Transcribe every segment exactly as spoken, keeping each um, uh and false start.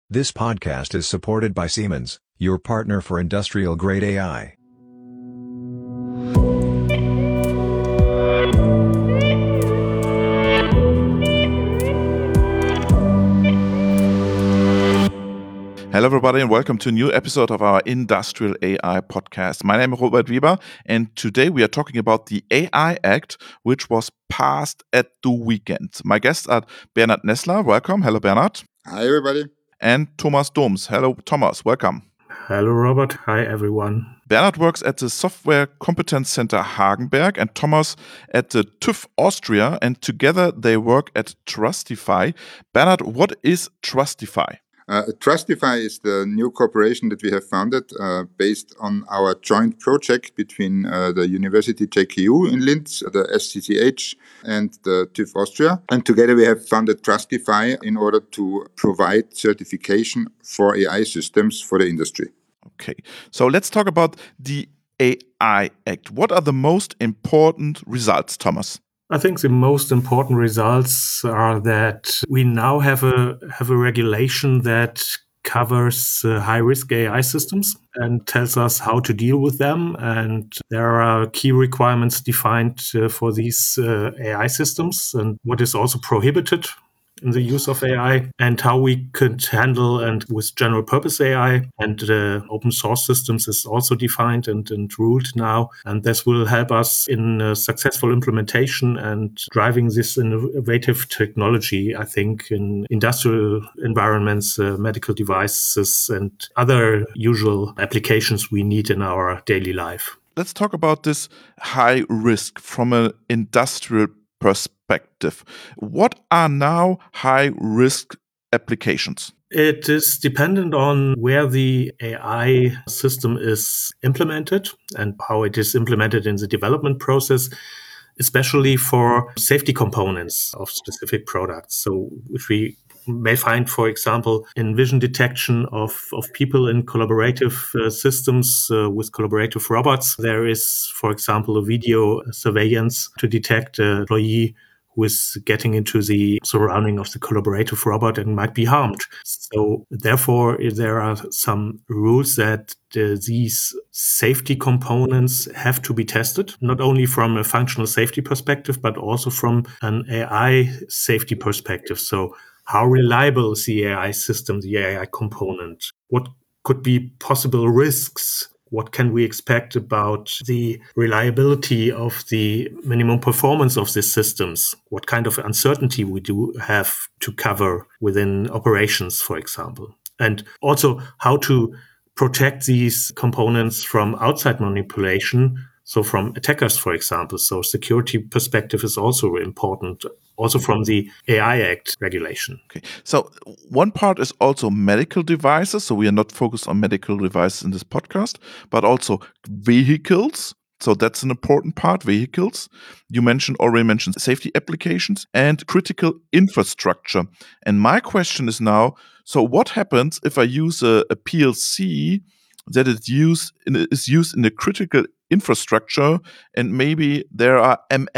This podcast is supported by Siemens, your partner for industrial-grade A I. Hello everybody and welcome to a new episode of our Industrial A I podcast. My name is Robert Weber and today we are talking about the A I Act, which was passed at the weekend. My guests are Bernhard Nessler, welcome. Hello Bernhard. Hi everybody. And Thomas Doms. Hello Thomas, welcome. Hello Robert, hi everyone. Bernhard works at the Software Competence Center Hagenberg and Thomas at the TÜV Austria, and together they work at Trustify. Bernhard, what is Trustify? Uh, Trustify is the new corporation that we have founded uh, based on our joint project between uh, the University J K U in Linz, the S C C H, and the TÜV Austria. And together we have founded Trustify in order to provide certification for A I systems for the industry. Okay, so let's talk about the A I Act. What are the most important results, Thomas? I think the most important results are that we now have a have a regulation that covers uh, high-risk A I systems and tells us how to deal with them. And there are key requirements defined uh, for these uh, A I systems and what is also prohibited in the use of A I and how we could handle and with general purpose A I and uh, open source systems is also defined and, and ruled now. And this will help us in uh, successful implementation and driving this innovative technology, I think, in industrial environments, uh, medical devices and other usual applications we need in our daily life. Let's talk about this high risk from an industrial perspective. What are now high-risk applications? It is dependent on where the A I system is implemented and how it is implemented in the development process, especially for safety components of specific products. So if we may find, for example, in vision detection of, of people in collaborative uh, systems uh, with collaborative robots. There is, for example, a video surveillance to detect an employee who is getting into the surrounding of the collaborative robot and might be harmed. So therefore, there are some rules that uh, these safety components have to be tested, not only from a functional safety perspective, but also from an A I safety perspective. So how reliable is the A I system, the A I component? What could be possible risks? What can we expect about the reliability of the minimum performance of these systems? What kind of uncertainty we do have to cover within operations, for example? And also how to protect these components from outside manipulation, so from attackers, for example. So security perspective is also important, also from the A I Act regulation. Okay, so one part is also medical devices. So we are not focused on medical devices in this podcast, but also vehicles. So that's an important part, vehicles. You mentioned already mentioned safety applications and critical infrastructure. And my question is now, so what happens if I use a, a P L C that is used in, is used in the critical infrastructure, and maybe there are M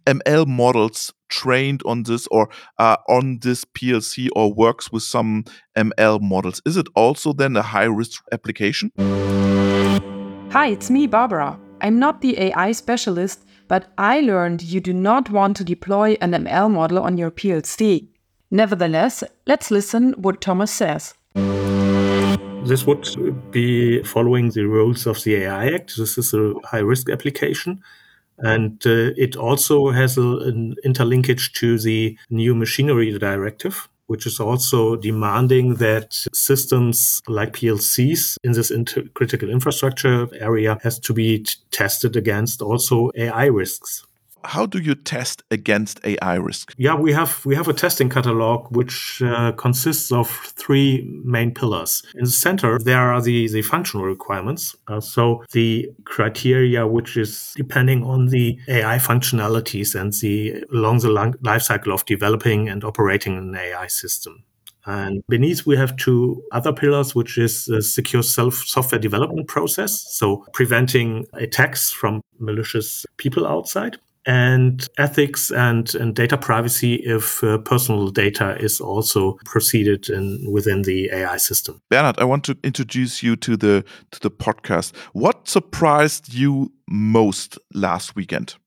L models trained on this or uh, on this P L C or works with some M L models? Is it also then a high-risk application? Hi, it's me, Barbara. I'm not the A I specialist, but I learned you do not want to deploy an M L model on your P L C. Nevertheless, let's listen what Thomas says. This would be following the rules of the A I Act. This is a high-risk application. And uh, it also has a, an interlinkage to the new machinery directive, which is also demanding that systems like P L Cs in this inter- critical infrastructure area has to be t- tested against also A I risks. How do you test against A I risk? Yeah, we have we have a testing catalog which uh, consists of three main pillars. In the center, there are the, the functional requirements. Uh, so the criteria which is depending on the A I functionalities and the along the long life cycle of developing and operating an A I system. And beneath, we have two other pillars, which is a secure self software development process, so preventing attacks from malicious people outside. and ethics and, and data privacy if uh, personal data is also proceeded in, within the A I system. Bernhard, I want to introduce you to the to the podcast. What surprised you most last weekend?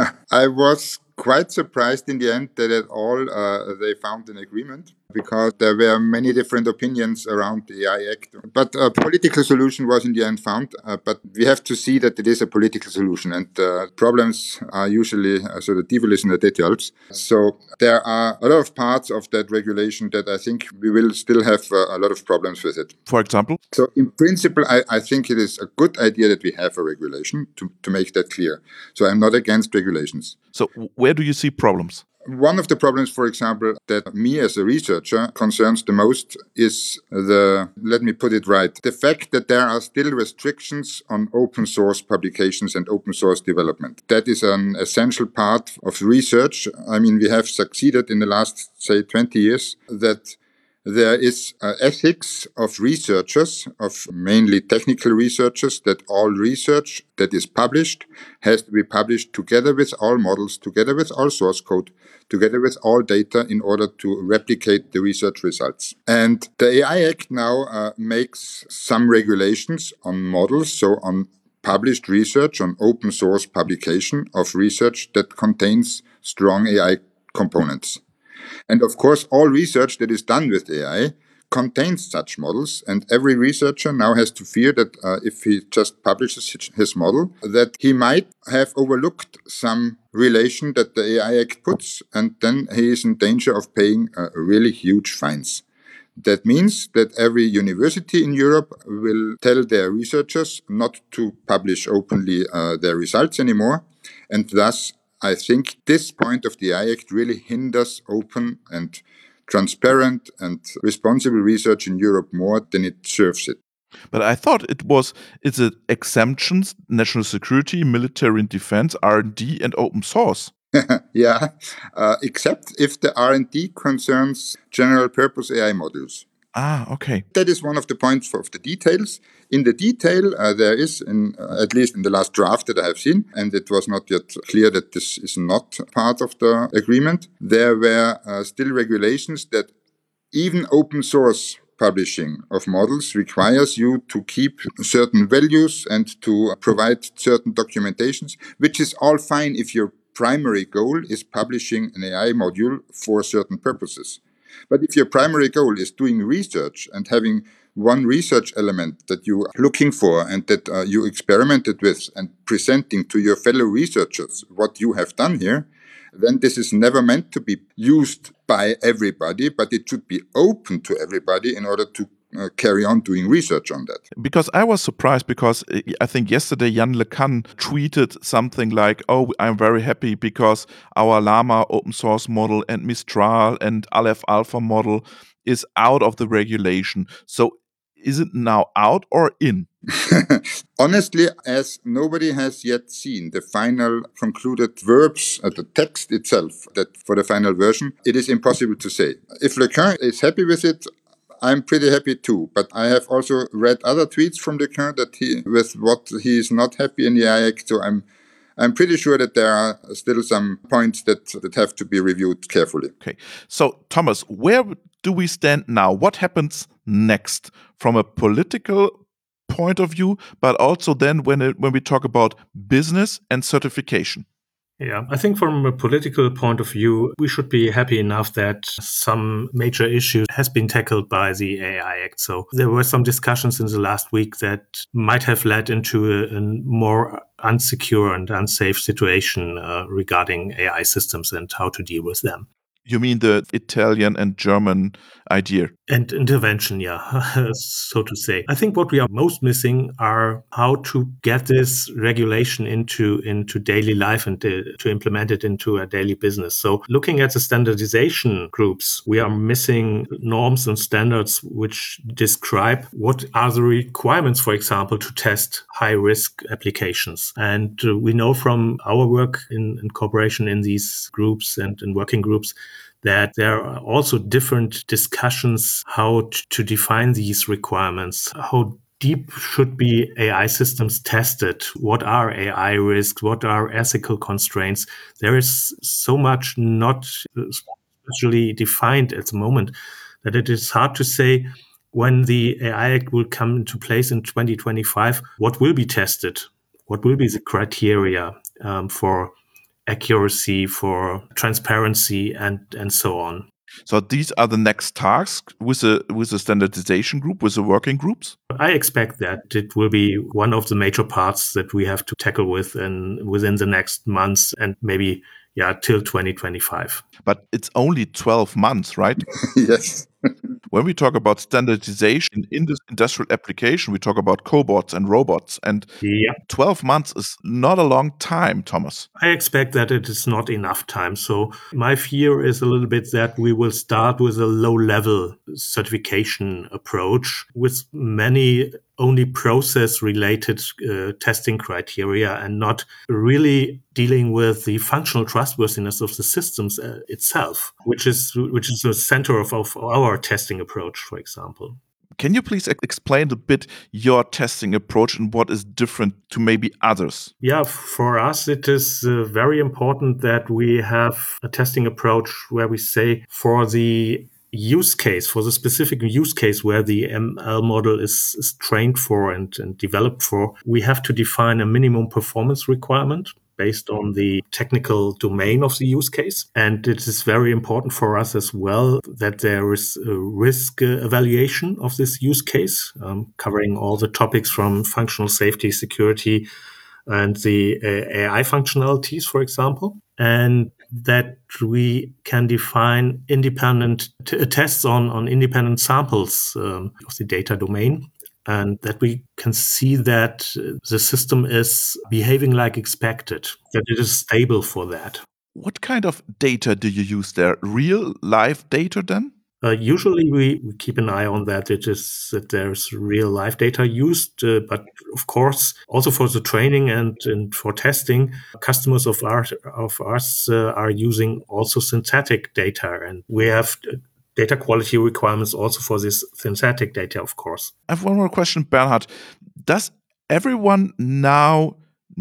I was quite surprised in the end that at all uh, they found an agreement, because there were many different opinions around the A I Act. But a political solution was in the end found. Uh, but we have to see that it is a political solution, and uh, problems are usually uh, so the devil is in the details. So there are a lot of parts of that regulation that I think we will still have uh, a lot of problems with it. For example? So in principle, I, I think it is a good idea that we have a regulation, to, to make that clear. So I'm not against regulations. So where do you see problems? One of the problems, for example, that me as a researcher concerns the most is the, let me put it right, the fact that there are still restrictions on open source publications and open source development. That is an essential part of research. I mean, we have succeeded in the last, say, twenty years that there is uh, ethics of researchers, of mainly technical researchers, that all research that is published has to be published together with all models, together with all source code, together with all data in order to replicate the research results. And the A I Act now uh, makes some regulations on models, so on published research, on open source publication of research that contains strong A I components. And of course, all research that is done with A I contains such models, and every researcher now has to fear that uh, if he just publishes his model, that he might have overlooked some relation that the A I Act puts, and then he is in danger of paying uh, really huge fines. That means that every university in Europe will tell their researchers not to publish openly uh, their results anymore, and thus I think this point of the A I Act really hinders open and transparent and responsible research in Europe more than it serves it. But I thought it was, it's a exemptions, national security, military and defense, R and D and open source. Yeah, uh, except if the R and D concerns general purpose A I modules. Ah, okay. That is one of the points of the details. In the detail, uh, there is, in, uh, at least in the last draft that I have seen, and it was not yet clear that this is not part of the agreement, there were uh, still regulations that even open source publishing of models requires you to keep certain values and to provide certain documentations, which is all fine if your primary goal is publishing an A I module for certain purposes. But if your primary goal is doing research and having one research element that you are looking for and that uh, you experimented with and presenting to your fellow researchers what you have done here, then this is never meant to be used by everybody, but it should be open to everybody in order to uh, carry on doing research on that. Because I was surprised, because I think yesterday Yann LeCun tweeted something like, oh, I'm very happy because our Llama open source model and Mistral and Aleph Alpha model is out of the regulation. So is it now out or in? Honestly, as nobody has yet seen the final concluded verbs, uh, the text itself, that for the final version, it is impossible to say. If LeCun is happy with it, I'm pretty happy too. But I have also read other tweets from LeCun that he, with what he is not happy in the A I Act. So I'm, I'm pretty sure that there are still some points that, that have to be reviewed carefully. Okay. So Thomas, where do we stand now? What happens next from a political point of view, but also then when it, when we talk about business and certification? Yeah, I think from a political point of view, we should be happy enough that some major issue has been tackled by the A I Act. So there were some discussions in the last week that might have led into a, a more unsecure and unsafe situation uh, regarding A I systems and how to deal with them. You mean the Italian and German idea? And intervention, yeah, so to say. I think what we are most missing are how to get this regulation into, into daily life and to, to implement it into a daily business. So looking at the standardization groups, we are missing norms and standards which describe what are the requirements, for example, to test high-risk applications. And uh, we know from our work in, in cooperation in these groups and in working groups that there are also different discussions how t- to define these requirements, how deep should be A I systems tested? What are A I risks? What are ethical constraints? There is so much not especially defined at the moment that it is hard to say when the A I Act will come into place in twenty twenty-five, what will be tested? What will be the criteria um, for accuracy, for transparency, and, and so on? So these are the next tasks with a with a standardization group, with the working groups? I expect that it will be one of the major parts that we have to tackle with and within the next months and maybe yeah till twenty twenty-five. But it's only twelve months, right? Yes. When we talk about standardization in this industrial application, we talk about cobots and robots. And yeah. twelve months is not a long time, Thomas. I expect that it is not enough time. So my fear is a little bit that we will start with a low-level certification approach with many only process-related uh, testing criteria and not really dealing with the functional trustworthiness of the systems uh, itself, which is which is the center of, of our testing approach, for example. Can you please explain a bit your testing approach and what is different to maybe others? Yeah, for us, it is uh, very important that we have a testing approach where we say for the use case, for the specific use case where the M L model is, is trained for and, and developed for, we have to define a minimum performance requirement based on the technical domain of the use case. And it is very important for us as well that there is a risk uh, evaluation of this use case, um, covering all the topics from functional safety, security, and the uh, A I functionalities, for example. And that we can define independent t- tests on, on independent samples um, of the data domain. And that we can see that the system is behaving like expected, that it is stable for that. What kind of data do you use there? Real live data then? Uh, usually we, we keep an eye on that. It is that there's real live data used, uh, but of course, also for the training and, and for testing, customers of our of us uh, are using also synthetic data, and we have data quality requirements also for this synthetic data, of course. I have one more question, Bernhard. Does everyone now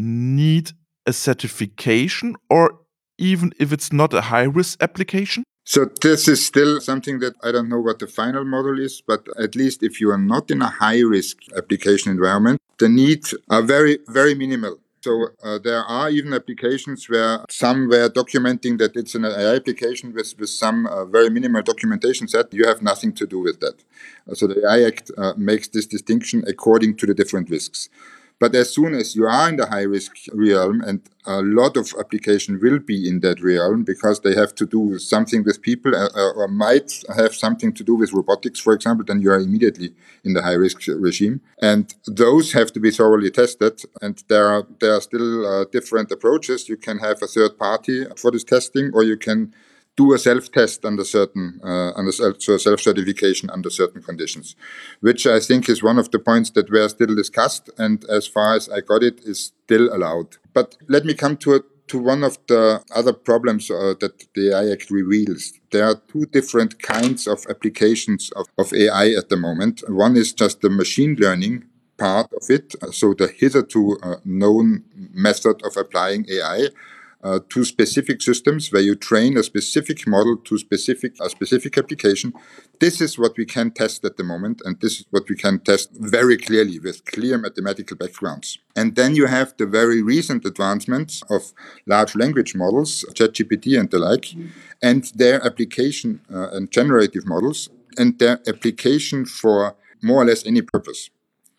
need a certification, or even if it's not a high-risk application? So this is still something that I don't know what the final model is, but at least if you are not in a high-risk application environment, the needs are very, very minimal. So uh, there are even applications where some were documenting that it's an A I application with, with some uh, very minimal documentation set. You have nothing to do with that. Uh, so the A I Act uh, makes this distinction according to the different risks. But as soon as you are in the high-risk realm, and a lot of application will be in that realm because they have to do something with people uh, or might have something to do with robotics, for example, then you are immediately in the high-risk regime. And those have to be thoroughly tested. And there are, there are still uh, different approaches. You can have a third party for this testing, or you can do a self-test under certain, uh, under self-certification under certain conditions, which I think is one of the points that were still discussed, and as far as I got it, is still allowed. But let me come to a, to one of the other problems uh, that the A I Act reveals. There are two different kinds of applications of, of A I at the moment. One is just the machine learning part of it, so the hitherto uh, known method of applying A I Uh, to specific systems where you train a specific model to specific a specific application. This is what we can test at the moment, and this is what we can test very clearly with clear mathematical backgrounds. And then you have the very recent advancements of large language models, ChatGPT and the like, and their application uh, and generative models, and their application for more or less any purpose.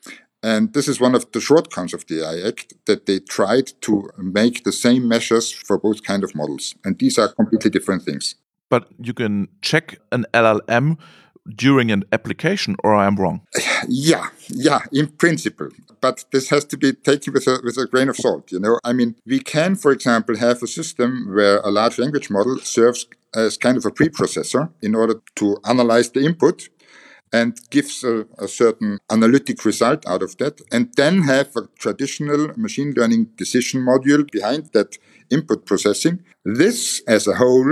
And this is one of the shortcomings of the A I Act, that they tried to make the same measures for both kind of models. And these are completely different things. But you can check an L L M during an application, or I'm wrong? Yeah, yeah, in principle. But this has to be taken with a, with a grain of salt, you know. I mean, we can, for example, have a system where a large language model serves as kind of a preprocessor in order to analyze the input and gives a, a certain analytic result out of that, and then have a traditional machine learning decision module behind that input processing. This, as a whole,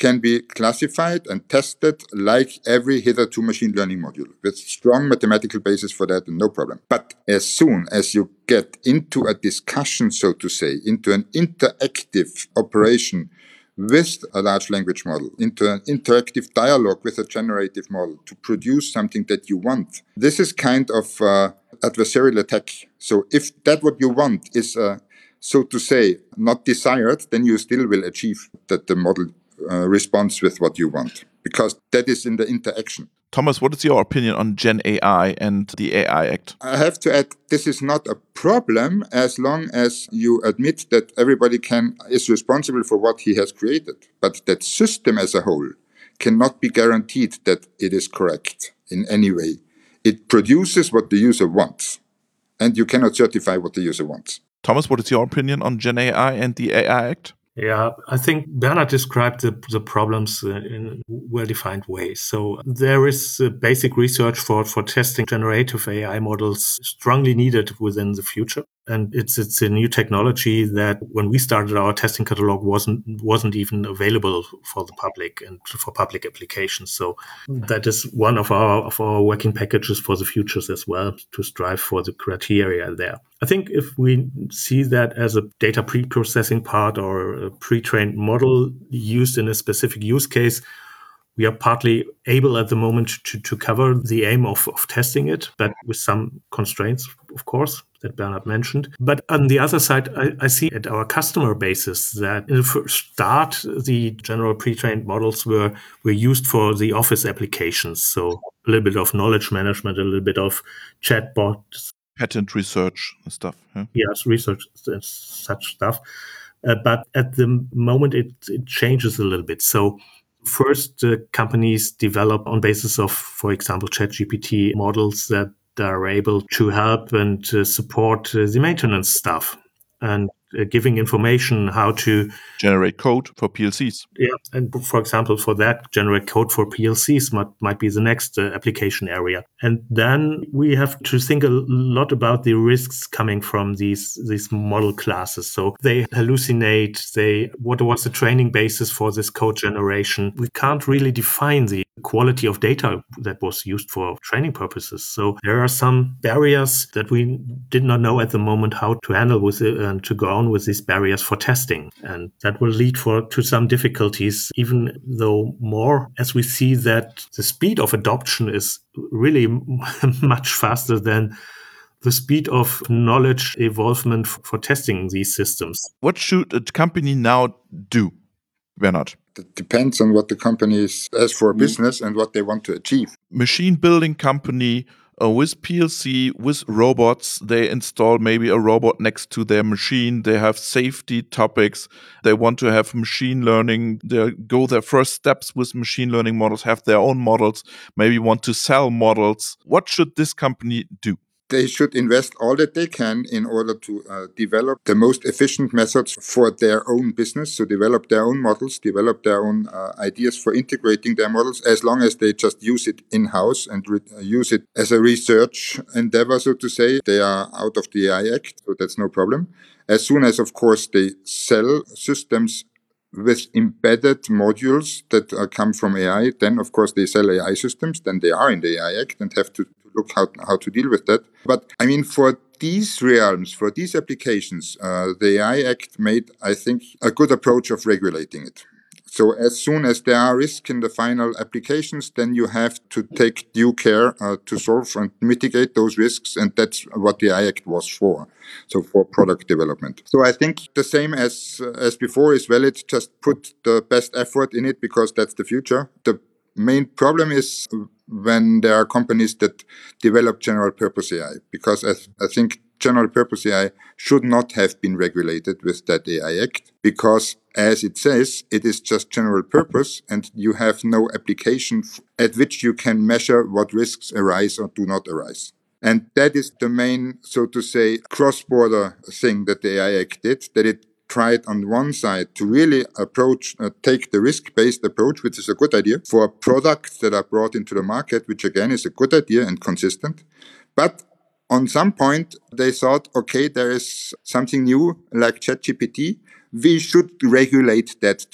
can be classified and tested like every hitherto machine learning module with strong mathematical basis for that and no problem. But as soon as you get into a discussion, so to say, into an interactive operation with a large language model, into an interactive dialogue with a generative model to produce something that you want, this is kind of uh, adversarial attack. So if that what you want is, uh, so to say, not desired, then you still will achieve that the model uh, responds with what you want, because that is in the interaction. Thomas, what is your opinion on Gen A I and the A I Act? I have to add, this is not a problem as long as you admit that everybody can is responsible for what he has created. But that system as a whole cannot be guaranteed that it is correct in any way. It produces what the user wants, and you cannot certify what the user wants. Thomas, what is your opinion on Gen A I and the A I Act? Yeah, I think Bernhard described the, the problems uh, in well-defined ways. So there is uh, basic research for, for testing generative A I models strongly needed within the future. And it's it's a new technology that when we started our testing catalog wasn't wasn't even available for the public and for public applications. So that is one of our of our working packages for the futures as well, to strive for the criteria there. I think if we see that as a data pre-processing part or a pre-trained model used in a specific use case, we are partly able at the moment to, to cover the aim of, of testing it, but with some constraints, of course, that Bernhard mentioned. But on the other side, I, I see at our customer basis that in the first start, the general pre-trained models were, were used for the office applications. So a little bit of knowledge management, a little bit of chatbots. Patent research and stuff. Yeah? Yes, research and such stuff. Uh, but at the moment, it, it changes a little bit. So first, uh, companies develop on basis of, for example, ChatGPT models that are able to help and uh, support uh, the maintenance stuff and uh, giving information how to generate code for P L Cs. Yeah, and for example, for that, generate code for P L Cs might, might be the next uh, application area. And then we have to think a lot about the risks coming from these these model classes. So they hallucinate. They what was the training basis for this code generation? We can't really define the quality of data that was used for training purposes. So there are some barriers that we did not know at the moment how to handle with it and to go on with these barriers for testing. And that will lead for to some difficulties, even though more as we see that the speed of adoption is really much faster than the speed of knowledge evolvement for testing these systems. What should a company now do, Bernhard? It depends on what the company has for business and what they want to achieve. Machine building company uh, with P L C, with robots, they install maybe a robot next to their machine. They have safety topics. They want to have machine learning. They go their first steps with machine learning models, have their own models, maybe want to sell models. What should this company do? They should invest all that they can in order to uh, develop the most efficient methods for their own business. So develop their own models, develop their own uh, ideas for integrating their models, as long as they just use it in-house and re- use it as a research endeavor, so to say. They are out of the A I Act, so that's no problem. As soon as, of course, they sell systems with embedded modules that uh, come from A I, then, of course, they sell A I systems. Then they are in the A I Act and have to look how, how to deal with that. But, I mean, for these realms, for these applications, uh, the A I Act made, I think, a good approach of regulating it. So as soon as there are risks in the final applications, then you have to take due care uh, to solve and mitigate those risks. And that's what the A I Act was for. So for product development. So I think the same as uh, as before is valid. Just put the best effort in it because that's the future. The main problem is when there are companies that develop general purpose A I, because I, th- I think general purpose A I should not have been regulated with that A I Act, because as it says, it is just general purpose and you have no application f- at which you can measure what risks arise or do not arise. And that is the main, so to say, cross-border thing that the A I Act did, that it tried on one side to really approach, uh, take the risk-based approach, which is a good idea, for products that are brought into the market, which again is a good idea and consistent. But on some point, they thought, okay, there is something new like ChatGPT. We should regulate that too.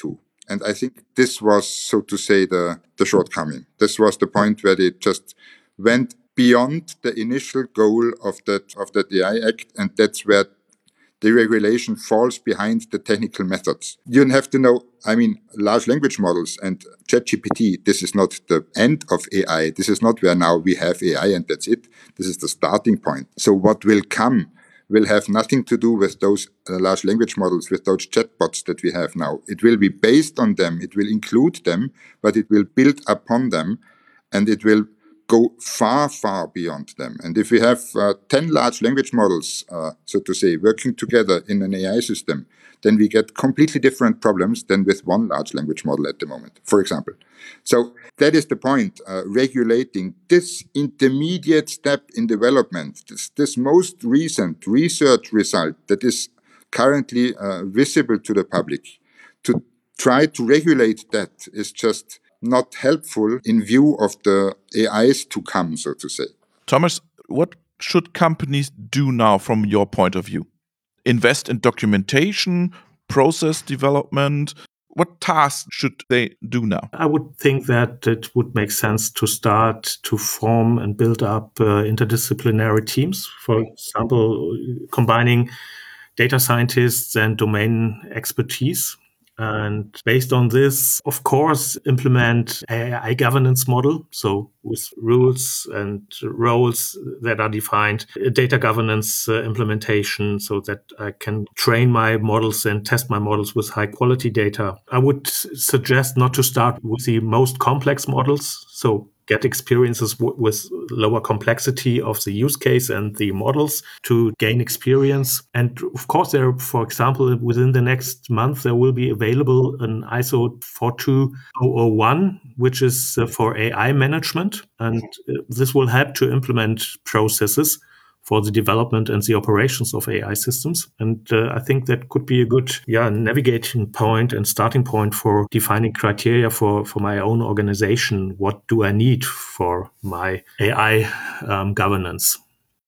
And I think this was, so to say, the, the shortcoming. This was the point where they just went beyond the initial goal of that of that A I Act, and that's where the regulation falls behind the technical methods. You have to know, I mean, large language models and ChatGPT, this is not the end of A I. This is not where now we have A I and that's it. This is the starting point. So what will come will have nothing to do with those uh, large language models, with those chatbots that we have now. It will be based on them, it will include them, but it will build upon them, and it will go far, far beyond them. And if we have uh, ten large language models, uh, so to say, working together in an A I system, then we get completely different problems than with one large language model at the moment, for example. So that is the point, uh, regulating this intermediate step in development, this, this most recent research result that is currently uh, visible to the public. To try to regulate that is just not helpful in view of the A Is to come, so to say. Thomas, what should companies do now from your point of view? Invest in documentation, process development? What tasks should they do now? I would think that it would make sense to start to form and build up uh, interdisciplinary teams. For example, combining data scientists and domain expertise. And based on this, of course, implement A I governance model. So with rules and roles that are defined, data governance uh, implementation so that I can train my models and test my models with high quality data. I would suggest not to start with the most complex models. So get experiences w- with lower complexity of the use case and the models to gain experience. And of course, there, for example, within the next month, there will be available an I S O four two thousand one, which is uh, for A I management. And uh, this will help to implement processes for the development and the operations of A I systems. And uh, I think that could be a good yeah, navigating point and starting point for defining criteria for, for my own organization. What do I need for my A I um, governance?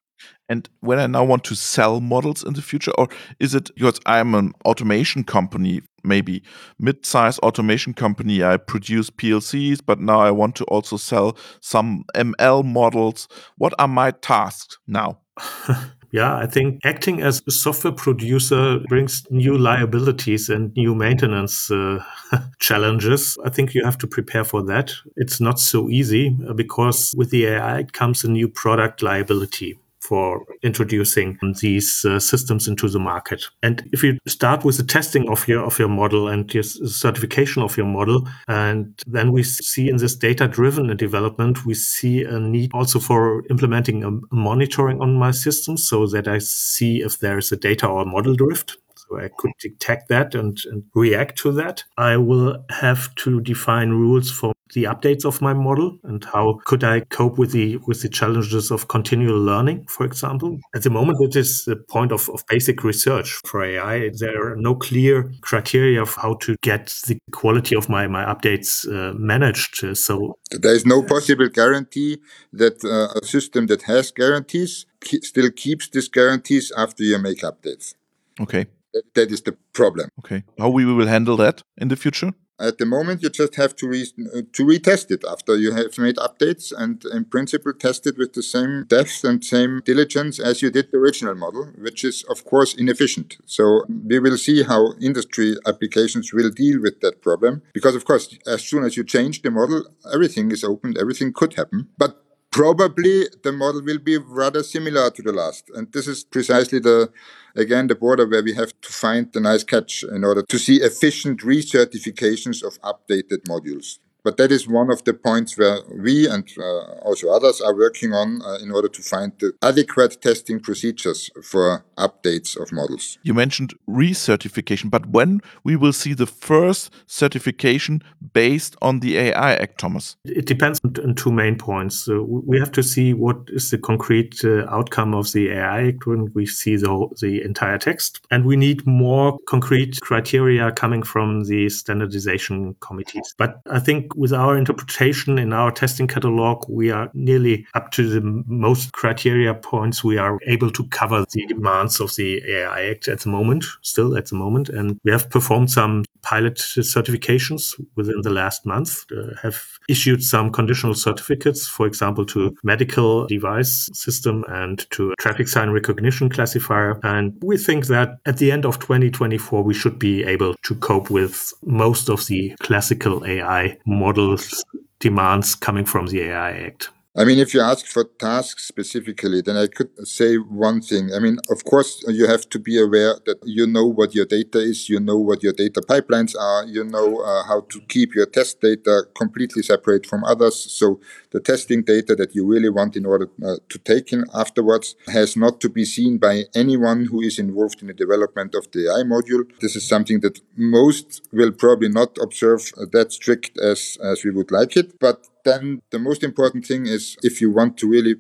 And when I now want to sell models in the future, or is it because I'm an automation company, maybe mid-size automation company, I produce P L Cs, but now I want to also sell some M L models. What are my tasks now? Yeah, I think acting as a software producer brings new liabilities and new maintenance uh, challenges. I think you have to prepare for that. It's not so easy because with the A I comes a new product liability for introducing these uh, systems into the market. And if you start with the testing of your of your model and your certification of your model, and then we see in this data-driven development, we see a need also for implementing a monitoring on my system so that I see if there is a data or model drift. So I could detect that and, and react to that. I will have to define rules for the updates of my model and how could I cope with the with the challenges of continual learning, for example. At the moment, it is the point of, of basic research for A I. There are no clear criteria of how to get the quality of my, my updates uh, managed. Uh, so there is no possible guarantee that uh, a system that has guarantees ke- still keeps these guarantees after you make updates. Okay. That, that is the problem. Okay. How we will handle that in the future? At the moment, you just have to re- to retest it after you have made updates, and in principle test it with the same depth and same diligence as you did the original model, which is of course inefficient. So we will see how industry applications will deal with that problem, because of course, as soon as you change the model, everything is open, everything could happen. But probably the model will be rather similar to the last. And this is precisely the, again, the border where we have to find the nice catch in order to see efficient recertifications of updated modules. But that is one of the points where we and uh, also others are working on uh, in order to find the adequate testing procedures for updates of models. You mentioned recertification, but when we will see the first certification based on the A I Act, Thomas? It depends on two main points. So we have to see what is the concrete uh, outcome of the A I Act when we see the, whole, the entire text. And we need more concrete criteria coming from the standardization committees. But I think with our interpretation in our testing catalog, we are nearly up to the most criteria points we are able to cover the demands of the A I Act at the moment, still at the moment. And we have performed some pilot certifications within the last month, uh, have issued some conditional certificates, for example, to medical device system and to traffic sign recognition classifier. And we think that at the end of twenty twenty-four, we should be able to cope with most of the classical A I models demands coming from the A I Act. I mean, if you ask for tasks specifically, then I could say one thing. I mean, of course, you have to be aware that you know what your data is, you know what your data pipelines are, you know uh, how to keep your test data completely separate from others. So the testing data that you really want in order uh, to take in afterwards has not to be seen by anyone who is involved in the development of the A I module. This is something that most will probably not observe uh, that strict as, as we would like it. But then the most important thing is if you want to really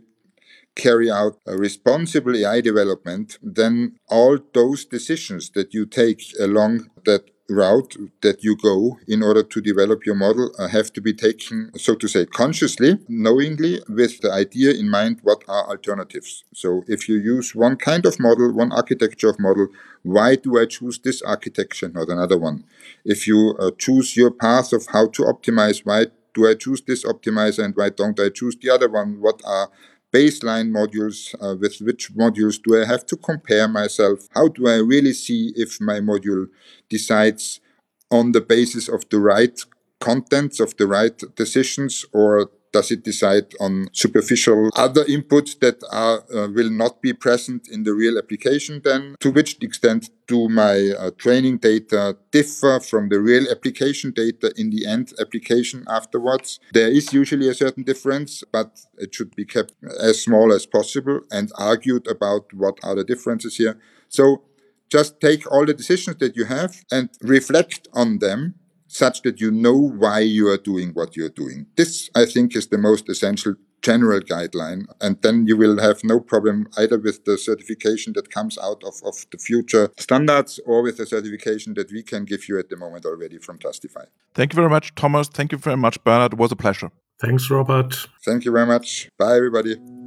carry out a responsible A I development, then all those decisions that you take along that route that you go in order to develop your model uh, have to be taken, so to say, consciously, knowingly, with the idea in mind what are alternatives. So if you use one kind of model, one architecture of model, why do I choose this architecture, not another one? If you uh, choose your path of how to optimize, why do I choose this optimizer and why don't I choose the other one? What are baseline modules? Uh, with which modules do I have to compare myself? How do I really see if my module decides on the basis of the right contents, of the right decisions, or does it decide on superficial other inputs that are uh, will not be present in the real application then? To which extent do my uh, training data differ from the real application data in the end application afterwards? There is usually a certain difference, but it should be kept as small as possible and argued about what are the differences here. So just take all the decisions that you have and reflect on them such that you know why you are doing what you're doing. This, I think, is the most essential general guideline. And then you will have no problem either with the certification that comes out of, of the future standards or with the certification that we can give you at the moment already from Trustify. Thank you very much, Thomas. Thank you very much, Bernhard. It was a pleasure. Thanks, Robert. Thank you very much. Bye, everybody.